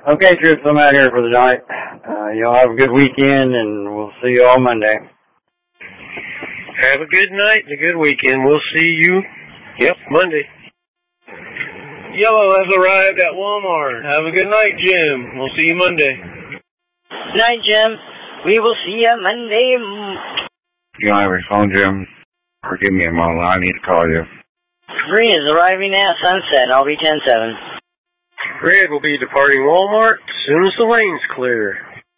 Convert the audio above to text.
Okay, troops, I'm out here for the night. Y'all have a good weekend, and we'll see you all Monday. Have a good night and a good weekend. We'll see you, Monday. Yellow has arrived at Walmart. Have a good night, Jim. We'll see you Monday. Night, Jim. We will see you Monday. You don't have your phone, Jim? Forgive me, Mom. I need to call you. Green is arriving at Sunset. I'll be 10-7. Red will be departing Walmart as soon as the lane's clear.